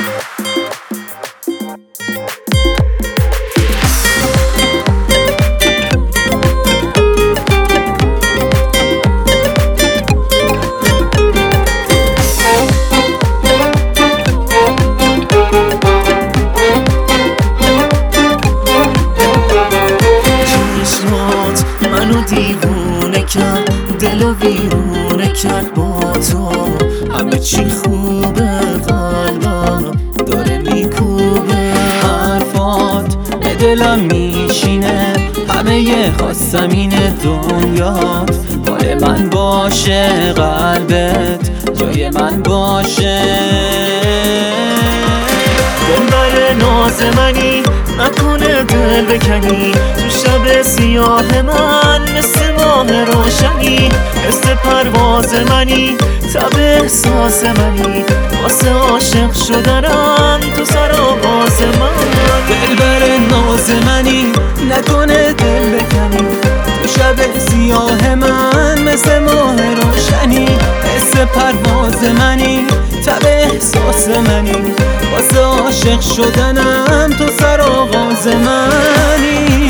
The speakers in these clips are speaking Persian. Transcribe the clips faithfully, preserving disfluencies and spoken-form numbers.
منو دیوونه کرد، دلو ویرونه کرد با تو. همه چی خوبه، قلبم داره میکوبه. حرفات به دلم میشینه، همه یه خواستم اینه دنیات مال من باشه، قلبت جای من باشه. دنبال ناز منی، نکنه دل بکنی تو شب سیاه من، مثل ماه روشنی، مثل پرواز منی، تب احساس منی، واسه عاشق شدنم تو سرآغاز من. دل بر ناز منی، نکنه دل بکنی تو شب سیاه من، مثل ماه روشنی، مثل پرواز منی، تب احساس منی، واسه عاشق شدنم تو سرآغاز منی.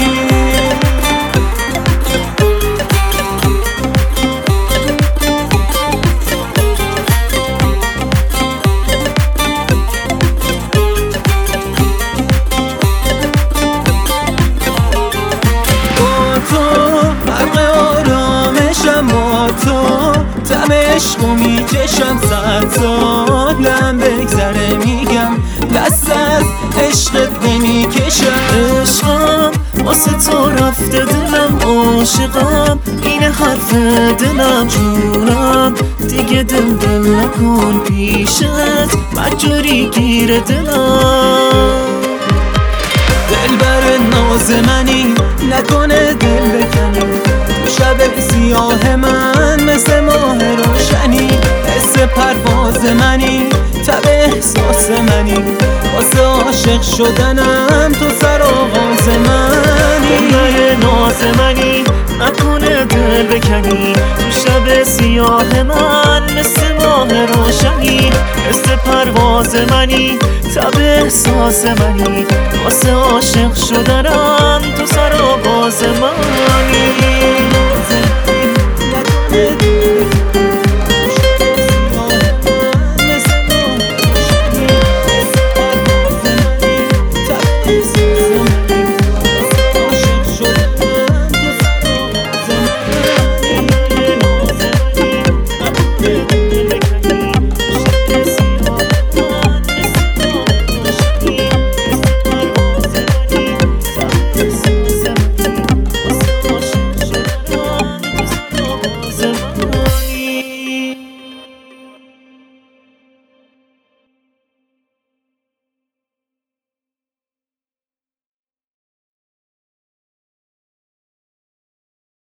با تو حق آرامشم، با تو دم عشقو میکشم، صد سالم بگذره میگم دست از عشقت نمیکشم. عشقم واسه تو رفته دلم، عاشقم اینه حرف دلم، جونم دیگه دل دل نکن پیشت، مجبوری گیر دلم. دل بر ناز منی، نکنه دل بکنی تو شب سیاه من، مثل ماه روشنی، مثل پرواز منی، تب احساس منی، واسه عاشق شدنم تو سرآغاز منی. دل ناز منی، نکنه دل بکنی تو شب سیاه من، مثل ماه روشنی، مثل پرواز منی، تب احساس منی، واسه عاشق شدنم تو سرآغاز منی.